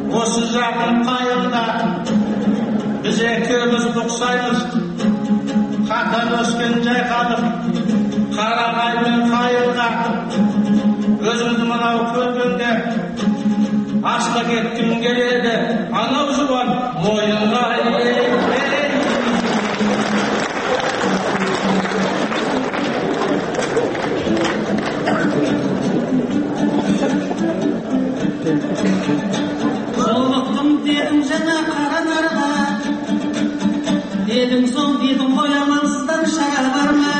осы жақын қайғыда біз екеуміз ұқсаймыз. Қатар өскен жайқалып, қарағай мен қайырға өзімді мынау көргенде асқа кеткім келеді, анау жұбан мойынға. Жолықтым дедім жаңа қара нарға, дедім сол дедім ғой амансыздан шара бар ма?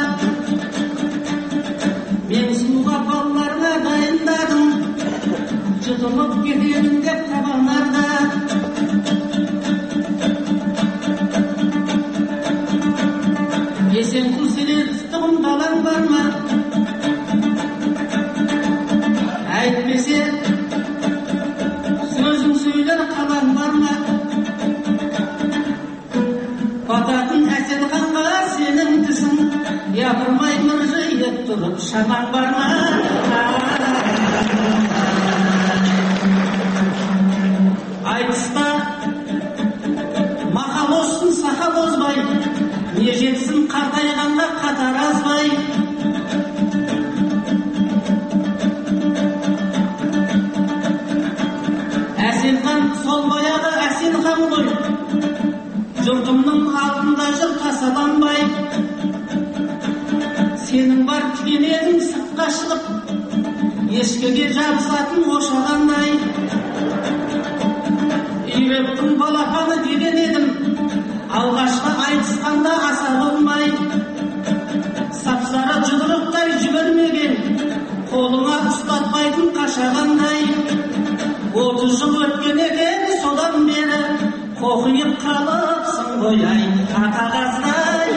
Мен сұлуға балаларына дайындадым, жұтылып кетемін деп табанарда. Есен күлселер тұстығым балаң бар ма? Әйтпесе сөзің сөйлер қалан бар ма? Бататын әсел қанға сенің тісің, япырмай мыржиып тұрып шамаң бар ма? Айтыста мақал оссын сақал озбай, не жетсін қартайғанға қатар азбай. Әселхан сол баяғы Әселхан ғой, жұртымның алдында жүр тасаланбай. Сенің бар түйенедің сыққа шығып, ешкіге жабысатын ошағандай. Үйректің балапаны деген едім, алғашқы айтысқанда аса болмай. Сапсары жұдырықтай жібермеген, қолыңа ұстатпайтын қашағандай. 30 жыл өткен екен содан бері, қоқиып қалыпсың ғой ай қағаздай.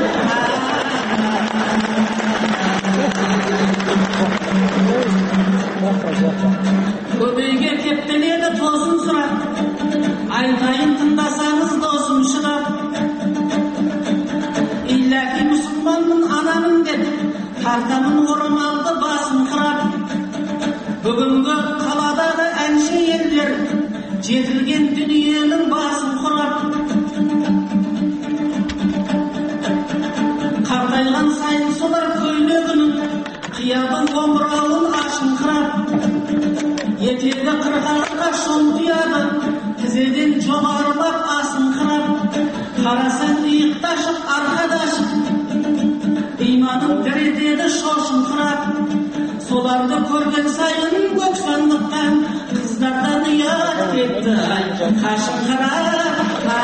Көбейге кептеледі тосын сұрап, айтайын тыңдасаңыз досым шыдап. Илләки мұсылманмын анамын деп, тартамын орамалды басын қырап. Бүгінгі қаладағы әнші елдер жетілген дүниенің басын құрап. Қартайған сайын солар көйлегінің қиябын омырауын ашыңқырап. Етегі қырғаларға шоңқияды, тізеден жоғарылап асыңқырап. Қарасан иықташып арқадашып, иманым дір етеді шошыңқырап. Соларды көрген сайын көксандықтан қыздардан ұят кетті ай қашыңқырап.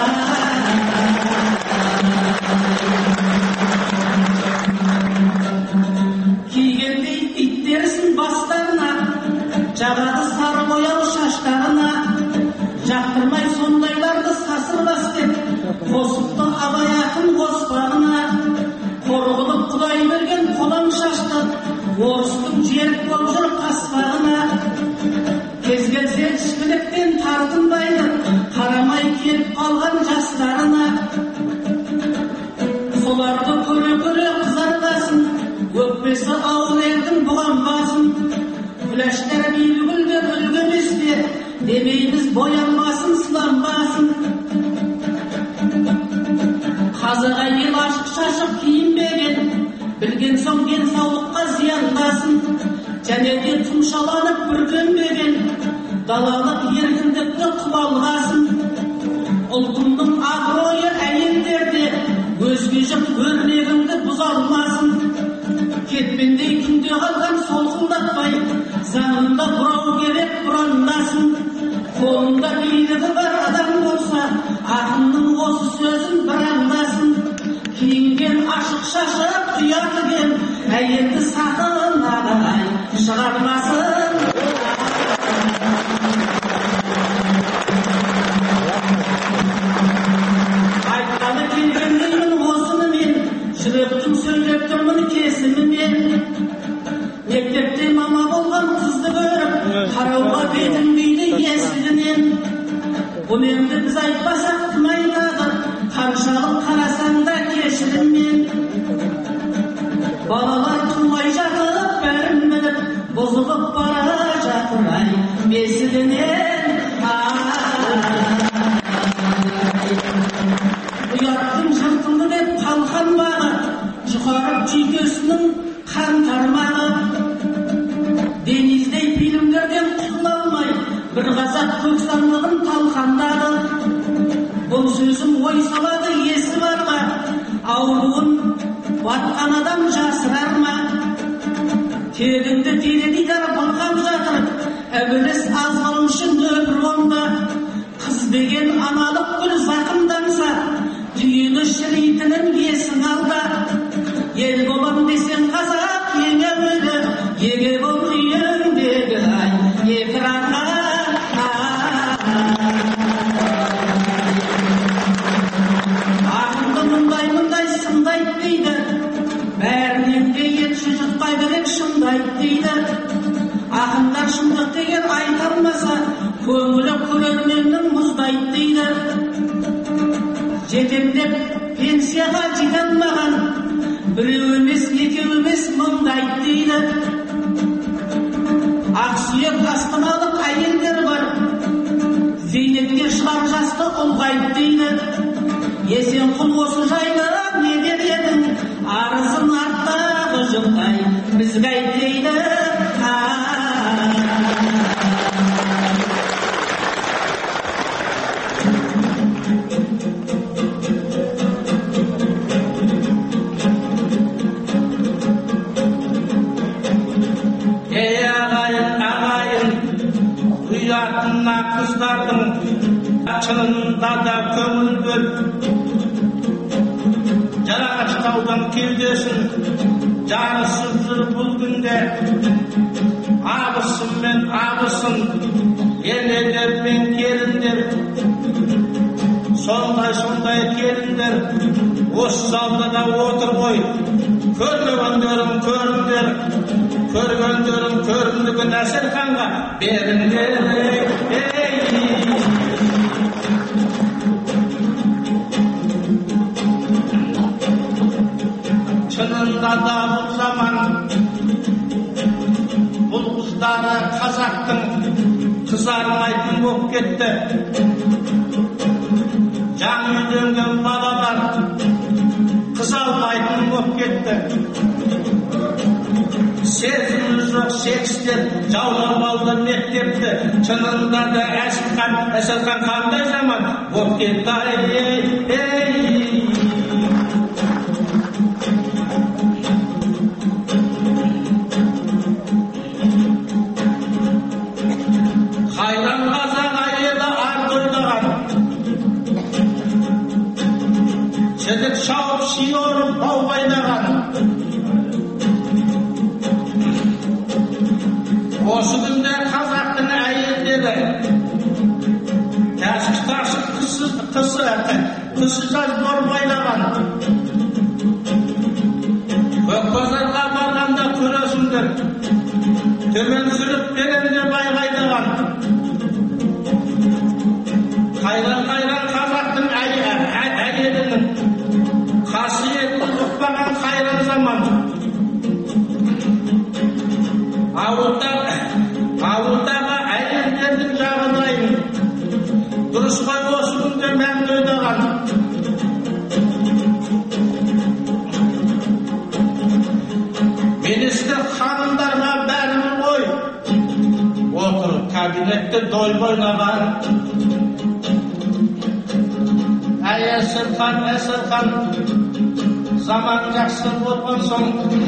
Кигендей иттерсін бастарына, жағады сары бояу шаштарына. Жақтырмай сондайларды сасырлас деп, қосыпты абай ақын қоспағына. Қорғылып құдай берген қолаң шашты, орыстың жерік болып жүр қаспағына. Кез келсе ішкіліктен тартынбайды, қарамай келіп қалған жастарына. Соларды көре-көре қызартасын, өкпесі ауыл елдің бұған басын. Күләштер бейбігілдер үлгеместе, демейміз боянбасын сыланбасын. Қазақ әйел ашық шашық киінбеген, білген соң денсаулыққа зияндасын. Және де тұмшаланып бүркенбеген, далалық еркіндікті құлалғасын. Ұлтымның абыройы әйелдерде, өзге жық өрнегіңді бұзалмасын. Кетпендей күнде қалған солқылдатпай, заңында бұрау керек бұрандасын. Қолында билігі бар адам болса, ақынның осы сөзін бір аңдасын. Киінген ашық шашып ұятыген, әйелді сақын ағай шығармасын. Айтқаны келгендеймін осыны мен, жүректің сөйлеп тұрмын кесімімен. Мектепте мама болған қызды көріп, қарауға бетім дейді есігінен. Бұл енді біз айтпасақ кім айтады, қаншалық қарасаң да кешіріммен. Балалар тумай жатып бәрін біліп, бұзылып бара жатыр ай бесігінен. көксандығын талқандады. Бұл сөзім ой салады есі барға, ауруын батқан адам жасырар ма? Тегіңді теледидар былғап жатыр, әбіліс азғыру үшін өмір онда. Қыз деген аналық гүл зақымданса, түйіні шірейтінін есің алда. Ел болам десең қазақ ең әуелі, еге бол үйіңдегі ай екранға. Ақынды мұндай сындайды дейді, бәрінен де ет жұтпай берек шындайды дейді. Ақындар шындық деген айта алмаса, көңілі көрерменнің мұздайды дейді. Жетемдеп пенсияға жете алмаған, біреу емес екеу емес мұндайды дейді. Ақсүйек астаналық әйелдер бар, зейнетке шығар жасты ұлғайды дейді. Есенқұл осы жайлы не дер едің, арызын арттағы жұртай бізге айт дейді. Ұятына қыздардың шынында да көңіл бөл. Жарағаштаудан кеудесін жарысып жүр бұл күнде. Абысын мен абысын, енелер мен келіндер. Сондай келіндер осы залда да отыр ғой. Көрмегендерің көріңдер, көргендерің көрімдігін Әселханға беріңдер. Шынында да бұл заман, бұл қыздары қазақтың қызармайтын болып кетті. Жаңа үйленген балалар қыз алмайтын болып кетті. Сезімі жоқ секстер жаулап алды мектепті. Шынында да Әселхан қандай заман болып кетті. Қайдан қазақ әйелі арт ойнаған, жігіт шауып шиорып бау байлаған. Осы күнде қазақтың әйелдері тысы жазбор байлаған. Көкбазарға барғанда көресіңдер, төмен сүріп беремде байғайдаған. Қайран қазақтың әйелінің қасиетті ұқпаған қайран заман. Ауылдағы әйелдердің жағдайын дұрыс қой осы күнде мәңгі ойнаған. Министр ханымдарға бәрін ой, отыр кабинетте дойбы ойнаған. Әселхан, заман жақсы болған соң,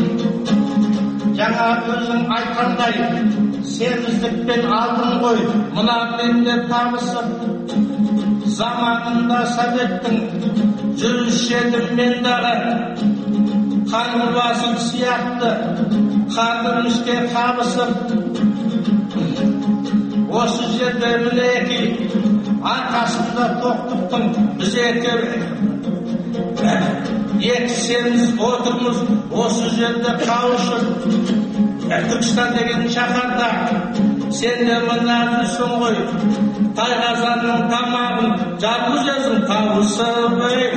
жаңа өзің айтқандай семіздікпен алдың ғой, мына менде табысып. Заманында советтің жүруші едім мен дағы, қаңғыбасым сияқты қардың ішке қабысып. Осы жерде мінеки арқасында тоқтықтың біз екі семіз отырмыз осы жерде қауышып. Түркістан деген шаһарда сен де мына жүрсің ғой, тайқазанның тамағын жалғыз өзің тауысып.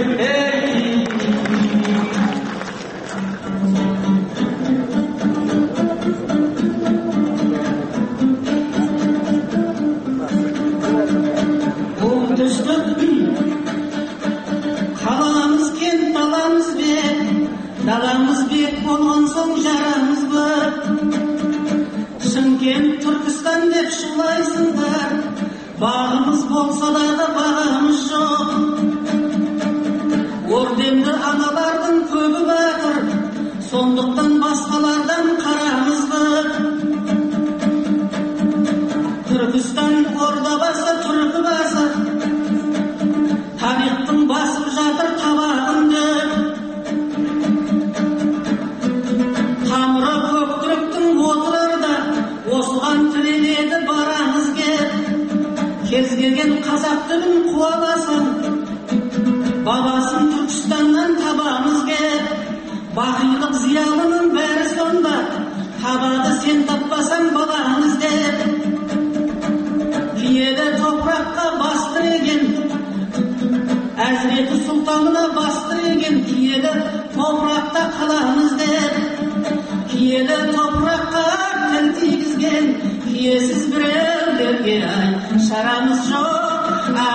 Даламыз бек болған соң жарамыз бар. Шымкент, Түркістан деп шулайсыңдар, Bağımız bolsa da bağımız жоқ. Орденді аналардың көбі батыр, сондықтан басқалардан қарамызды. Түркістан ордабасы, түркібасы, тарихтың басып жатыр табағынды. Тамыры көк түріктің отырарда, осыған тіленеді барамыз кеп. Кез келген қазақ тілін қуаласын, бабасын Түркістаннан табамыз кеп. Бақилық зиялының бәрі сонда, табады сен таппасаң балаңыз деп. Киелі топыраққа басты еген, Әзіреті сұлтанына басты еген, киелі топырақта қаламыз деп. Киелі топыраққа тіл тигізген, киесіз біреулерге шарамыз жоқ.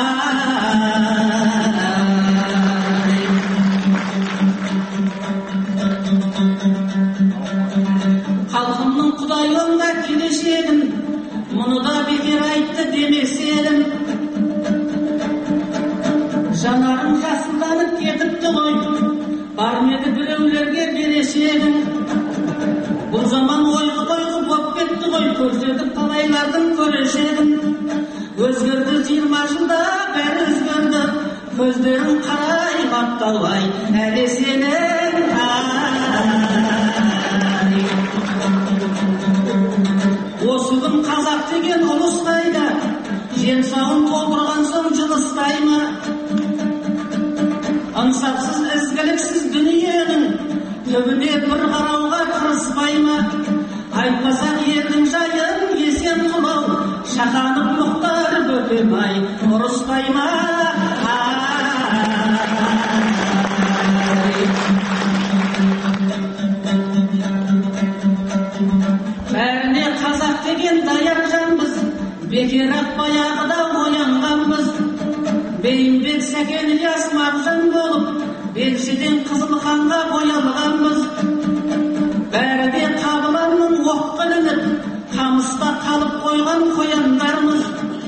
Халқымның құдайында келешегін, мұны да бекер айтты демес едім. Жанарым жасылданып кетіпті ғой, бар меді біреулерге берешегім. Бұл заман ойғы боп кетті ғой, көрсетіп талайлардың көрешегім. Өзгерді 20 жылда бәрі өзгерді, көздерің қарай қапталбай әлі сенің. Осы күн қазақ деген ұлыстайды, жем сауын толтырған соң жылыстай ма? Аңсапсыз ізгіліксіз дүниенің түбіне бір қарауға тырыспай ма? Айтпасақ елдің жайын есен құлау, шақанып мұқтар бөтемай ұрыспай ма? Бәріне қазақ деген даяр жанбыз, бекер-ақ баяғыда оянғанбыз. Бейімбет, Сәкен, Ілияс, Мағжан болып, белшеден қызыл қанға боялғанбыз. Бәрі де қабыланның оққа ілініп, қамыста қалып қойған қояндармыз.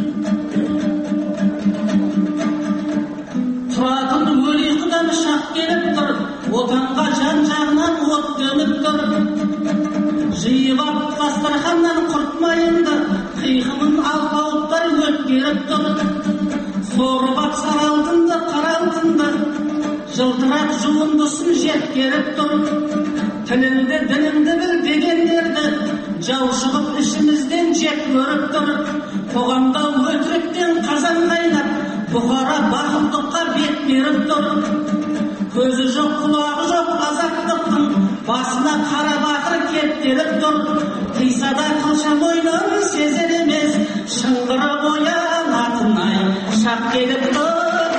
Тұратын өлиқыдан шақ келіп тұр, отанға жан-жағынан от төніп тұр. Жиып ап дастарханнан құртмайынды, қиқымын алпауыттар өткеріп тұр. Сорып ап сары алтынды, қара алтынды, жылтырап жуындысын жеткеріп тұр. Тіліңді, дініңді біл дегендерді, жау шығып ішімізден жек көріп тұр. Қоғамда өтіріктен қазан қайнап, бұқара бақыттыққа бет беріп тұр. Көзі жоқ, құлағы жоқ азаттықтың, басына қара бақыр кептеліп тұр. Қисада қылша мойнын сезер емес, шыңғыры боянатын ай шақ келіп тұр.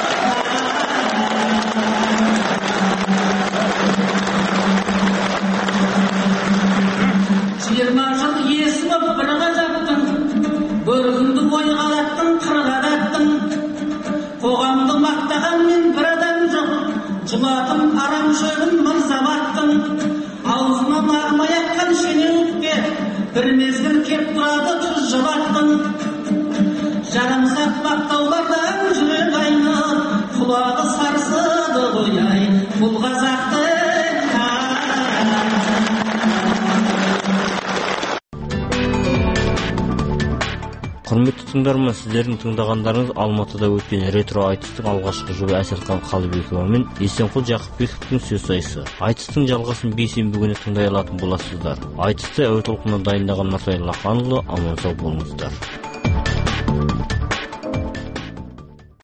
20 жыл есіміп бір қазақтың, бөрігінді ойға алаттың, қырға даттың. Қоғамды мақтағанмен бір адам жоқ, жылатым арам шөбін мырзабаттың. Аузынан армай аққан шенеунікке бір мезгіл кеп тұрады тұз жылаттың. Жарамсақ мақтаулардан жүрек айнып, құлағы сарсыды қояй бұл қазақты. Құрметті тыңдарман, сіздердің тыңдағандарыңыз Алматыда өткен ретро айтыстың алғашқы жұбы Әселхан Қалыбекова мен Есенқұл Жақыпбековтің сөз сайысы. Айтыстың жалғасын бейсенбі күні тыңдай алатын боласыздар. Айтысты әуе толқынына дайындаған Нұртай Лақанұлы, аман сау болыңыздар.